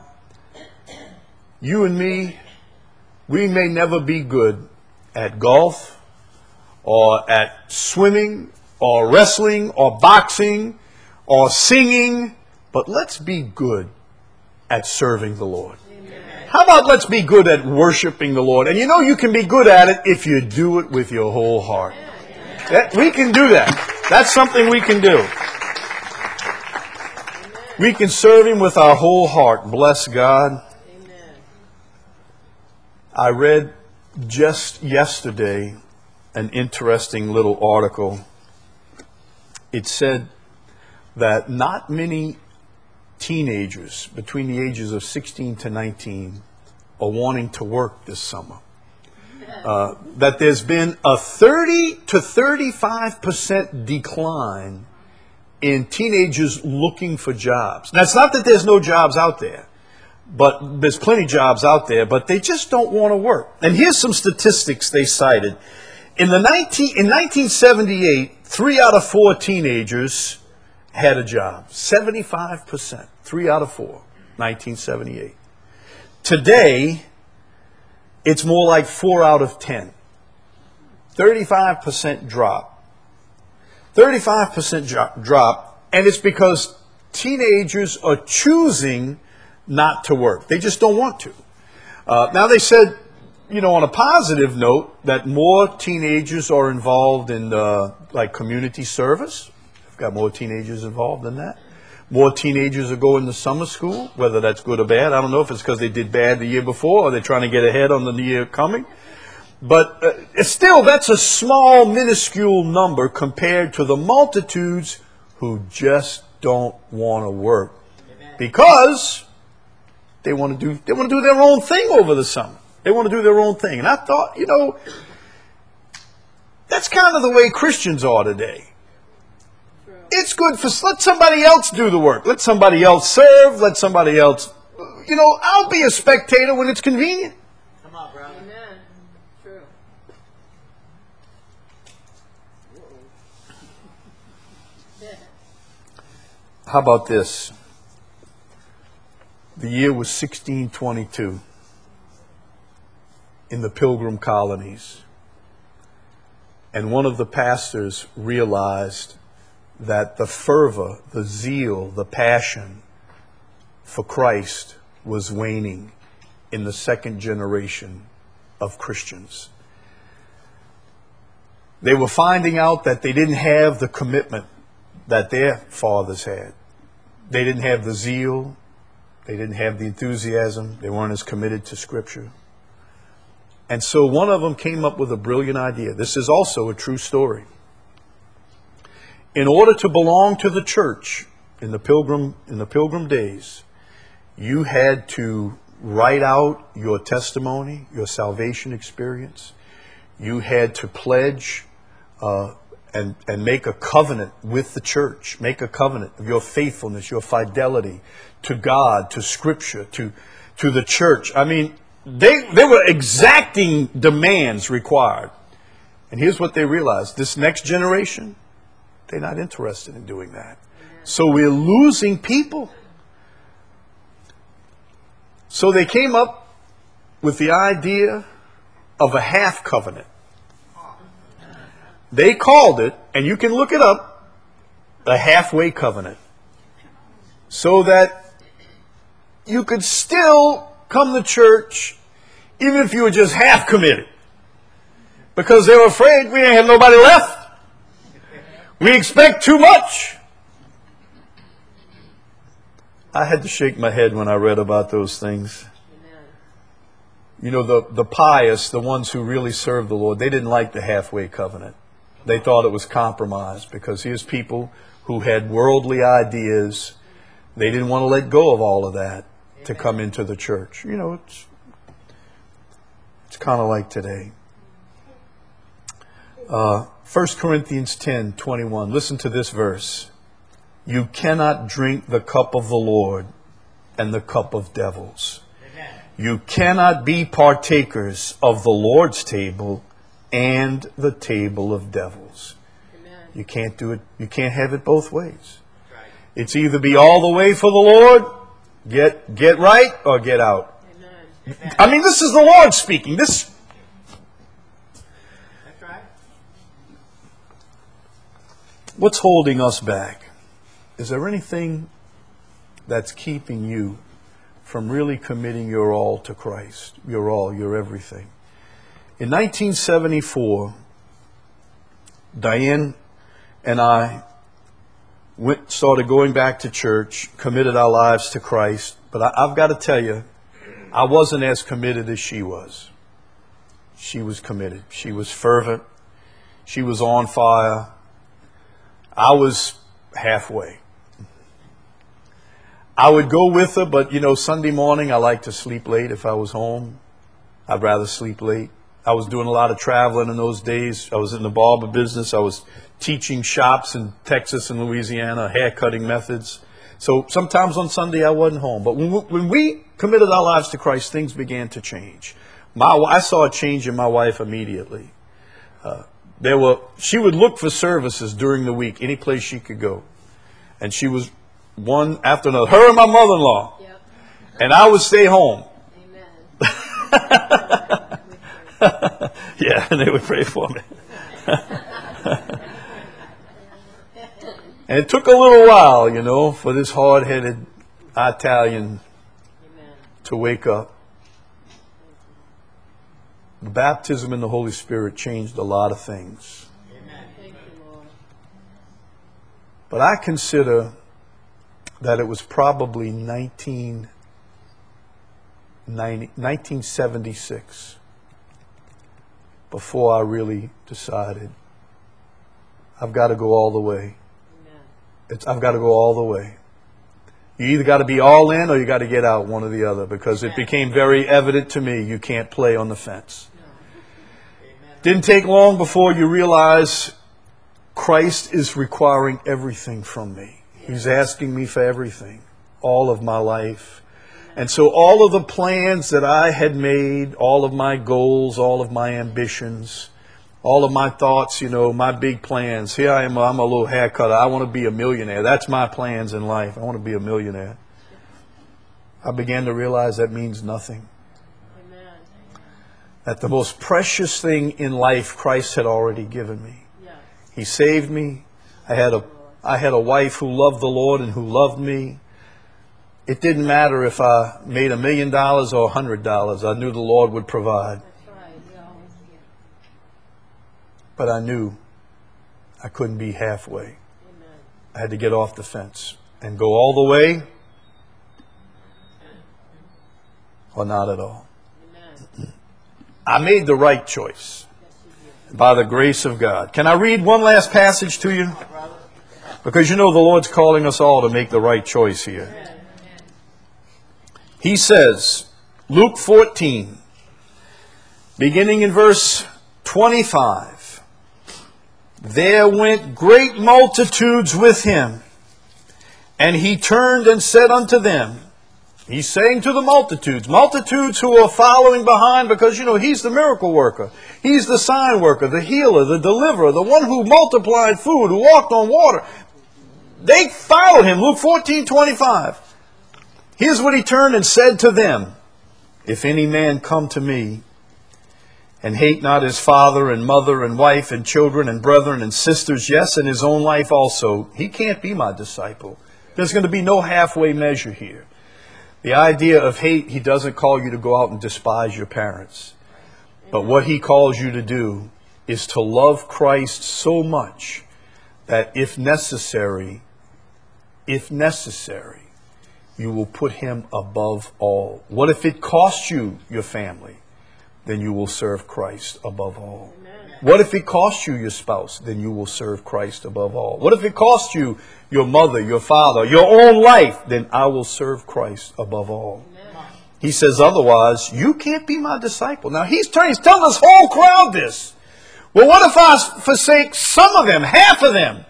you and me, we may never be good at golf or at swimming or wrestling or boxing or singing, but let's be good at serving the Lord. How about let's be good at worshiping the Lord? And you know you can be good at it if you do it with your whole heart. That, we can do that. That's something we can do. We can serve Him with our whole heart. Bless God. Amen. I read just yesterday an interesting little article. It said that not many teenagers between the ages of sixteen to nineteen are wanting to work this summer. Uh, that there's been a thirty to thirty-five percent decline in teenagers looking for jobs. Now, it's not that there's no jobs out there, but there's plenty of jobs out there, but they just don't want to work. And here's some statistics they cited. In the nineteen in nineteen seventy-eight, three out of four teenagers had a job. seventy-five percent. Three out of four. nineteen seventy-eight. Today, it's more like four out of ten. thirty-five percent drop. thirty-five percent drop, and it's because teenagers are choosing not to work. They just don't want to. Uh, now, they said, you know, on a positive note, that more teenagers are involved in, uh, like, community service. We've got more teenagers involved in that. More teenagers are going to summer school, whether that's good or bad. I don't know if it's because they did bad the year before or they're trying to get ahead on the year coming. But uh, still, that's a small, minuscule number compared to the multitudes who just don't want to work because they want to do they want to do their own thing over the summer. They want to do their own thing. And I thought, you know, that's kind of the way Christians are today. It's good for, let somebody else do the work. Let somebody else serve. Let somebody else, you know, I'll be a spectator when it's convenient. Come on, brother. Amen. True. How about this? The year was sixteen twenty-two in the Pilgrim colonies. And one of the pastors realized that the fervor, the zeal, the passion for Christ was waning in the second generation of Christians. They were finding out that they didn't have the commitment that their fathers had. They didn't have the zeal. They didn't have the enthusiasm. They weren't as committed to Scripture. And so one of them came up with a brilliant idea. This is also a true story. In order to belong to the church in the pilgrim, in the pilgrim days, you had to write out your testimony, your salvation experience. You had to pledge uh, and, and make a covenant with the church. Make a covenant of your faithfulness, your fidelity to God, to Scripture, to, to the church. I mean, they, they were exacting demands required. And here's what they realized. This next generation, they're not interested in doing that. So we're losing people. So they came up with the idea of a half covenant. They called it, and you can look it up, a halfway covenant. So that you could still come to church even if you were just half committed. Because they were afraid we ain't have nobody left. We expect too much. I had to shake my head when I read about those things. Amen. You know, the, the pious, the ones who really served the Lord, they didn't like the halfway covenant. They thought it was compromise because here's people who had worldly ideas. They didn't want to let go of all of that to come into the church. You know, it's, it's kind of like today. Uh, First Corinthians ten twenty-one. Listen to this verse. You cannot drink the cup of the Lord and the cup of devils. Amen. You cannot be partakers of the Lord's table and the table of devils. Amen. You can't do it. You can't have it both ways. Right. It's either be all the way for the Lord, get get right, or get out. Amen. I mean, this is the Lord speaking. This. That's right. What's holding us back? Is there anything that's keeping you from really committing your all to Christ? Your all, your everything. In nineteen seventy-four, Diane and I went, started going back to church, committed our lives to Christ. But I, I've got to tell you, I wasn't as committed as she was. She was committed. She was fervent. She was on fire. I was halfway. I would go with her, but, you know, Sunday morning I like to sleep late if I was home. I'd rather sleep late. I was doing a lot of traveling in those days. I was in the barber business. I was teaching shops in Texas and Louisiana, hair cutting methods. So sometimes on Sunday I wasn't home. But when we, when we committed our lives to Christ, things began to change. My, I saw a change in my wife immediately. Uh, there were, she would look for services during the week, any place she could go. And she was one after another. Her and my mother-in-law. Yep. And I would stay home. Amen. Yeah, and they would pray for me. And it took a little while, you know, for this hard-headed Italian Amen. to wake up. The baptism in the Holy Spirit changed a lot of things. Thank you, Lord. But I consider that it was probably nineteen ninety, nineteen seventy-six before I really decided I've got to go all the way. Amen. It's, I've got to go all the way. You either got to be all in or you got to get out, one or the other, because it became very evident to me you can't play on the fence. Didn't take long before you realize Christ is requiring everything from me. He's asking me for everything, all of my life. And so all of the plans that I had made, all of my goals, all of my ambitions, all of my thoughts, you know, my big plans. Here I am, I'm a little haircutter. I want to be a millionaire. That's my plans in life. I want to be a millionaire. I began to realize that means nothing. Amen. That the most precious thing in life Christ had already given me. Yes. He saved me. I had a I had a wife who loved the Lord and who loved me. It didn't matter if I made a million dollars or a hundred dollars. I knew the Lord would provide. That's right. Yeah. But I knew I couldn't be halfway. Amen. I had to get off the fence and go all the way or not at all. Amen. I made the right choice Yes, you did. by the grace of God. Can I read one last passage to you? Because you know the Lord's calling us all to make the right choice here. Amen. He says, Luke fourteen, beginning in verse twenty-five, there went great multitudes with him, and he turned and said unto them, he's saying to the multitudes, multitudes who are following behind because, you know, he's the miracle worker. He's the sign worker, the healer, the deliverer, the one who multiplied food, who walked on water. They followed him. Luke fourteen twenty-five. Here's what he turned and said to them. If any man come to me and hate not his father and mother and wife and children and brethren and sisters, yes, and his own life also, he can't be my disciple. There's going to be no halfway measure here. The idea of hate, he doesn't call you to go out and despise your parents. But what he calls you to do is to love Christ so much that if necessary, if necessary, you will put him above all. What if it costs you your family? Then you will serve Christ above all. Amen. What if it costs you your spouse? Then you will serve Christ above all. What if it costs you your mother, your father, your own life? Then I will serve Christ above all. Amen. He says, otherwise, you can't be my disciple. Now, he's, turning, he's telling this whole crowd this. Well, what if I forsake some of them, half of them?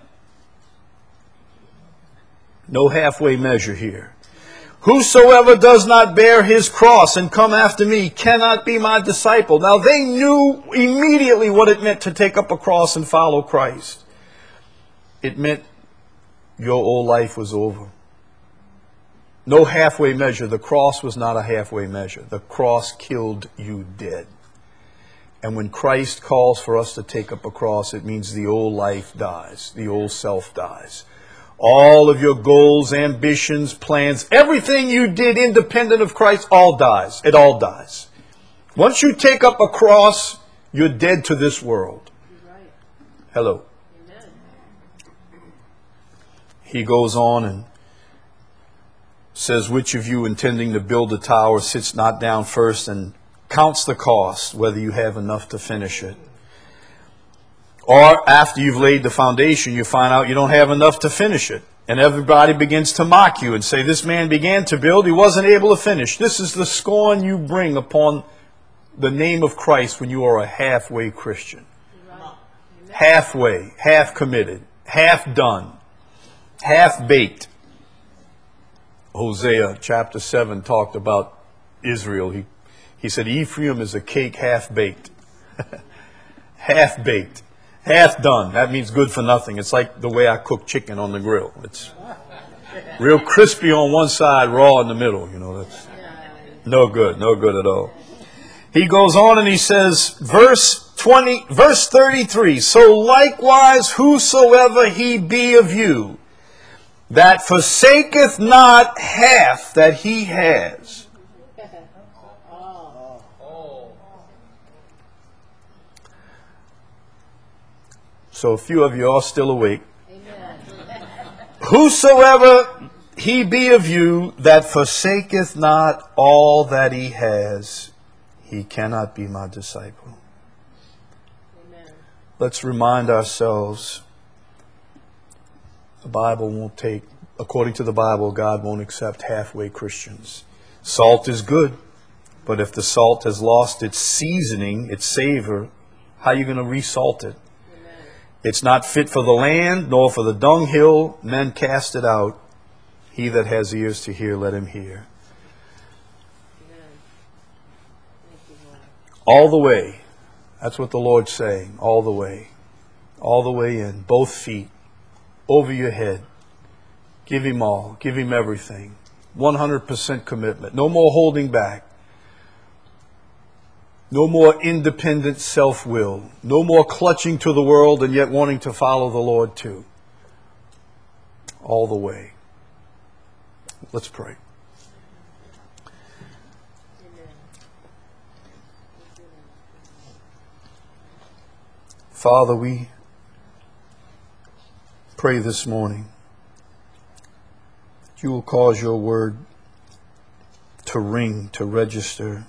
No halfway measure here. Whosoever does not bear his cross and come after me cannot be my disciple. Now, they knew immediately what it meant to take up a cross and follow Christ. It meant your old life was over. No halfway measure. The cross was not a halfway measure. The cross killed you dead. And when Christ calls for us to take up a cross, it means the old life dies. The old self dies. All of your goals, ambitions, plans, everything you did independent of Christ, all dies. It all dies. Once you take up a cross, you're dead to this world. You're right. Hello. Amen. He goes on and says, which of you intending to build a tower sits not down first and counts the cost, whether you have enough to finish it? Or after you've laid the foundation, you find out you don't have enough to finish it. And everybody begins to mock you and say, this man began to build, he wasn't able to finish. This is the scorn you bring upon the name of Christ when you are a halfway Christian. You're right. Amen. Halfway, half committed, half done, half baked. Hosea chapter seven talked about Israel. He, he said, Ephraim is a cake half baked. Half baked. Half done. That means good for nothing. It's like the way I cook chicken on the grill. It's real crispy on one side, raw in the middle. You know, that's no good, no good at all. He goes on and he says, verse twenty, verse thirty-three. So likewise, whosoever he be of you, that forsaketh not half that he has. So a few of you are still awake. Amen. Whosoever he be of you that forsaketh not all that he has, he cannot be my disciple. Amen. Let's remind ourselves, the Bible won't take, according to the Bible, God won't accept halfway Christians. Salt is good, but if the salt has lost its seasoning, its savor, how are you going to resalt it? It's not fit for the land, nor for the dunghill. Men cast it out. He that has ears to hear, let him hear. Amen. Thank you, Lord. All the way. That's what the Lord's saying. All the way. All the way in. Both feet. Over your head. Give him all. Give him everything. one hundred percent commitment. No more holding back. No more independent self-will. No more clutching to the world and yet wanting to follow the Lord too. all the way. Let's pray. Father, we pray this morning that you will cause your word to ring, to register,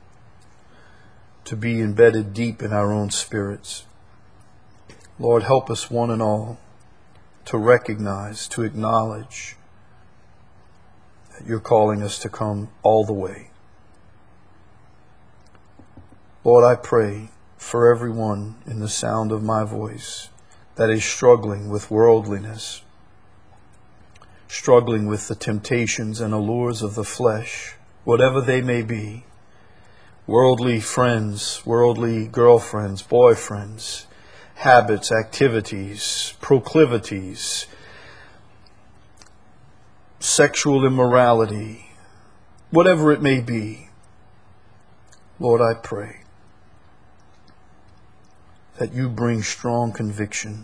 to be embedded deep in our own spirits. Lord, help us one and all to recognize, to acknowledge that you're calling us to come all the way. Lord, I pray for everyone in the sound of my voice that is struggling with worldliness, struggling with the temptations and allures of the flesh, whatever they may be, worldly friends, worldly girlfriends, boyfriends, habits, activities, proclivities, sexual immorality, whatever it may be. Lord, I pray that you bring strong conviction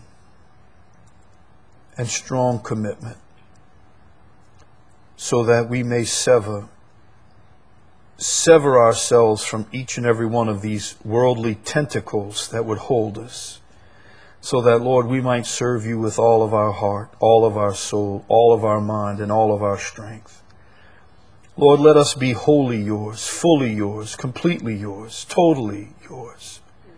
and strong commitment so that we may sever sever ourselves from each and every one of these worldly tentacles that would hold us, so that, Lord, we might serve you with all of our heart, all of our soul, all of our mind, and all of our strength. Lord, let us be wholly yours, fully yours, completely yours, totally yours.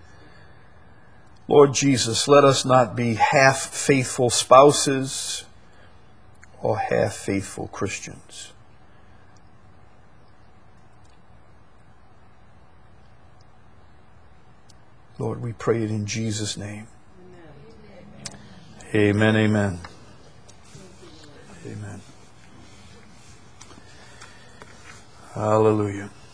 Lord Jesus, let us not be half-faithful spouses or half-faithful Christians. Lord, we pray it in Jesus' name. Amen, amen. Amen. Hallelujah.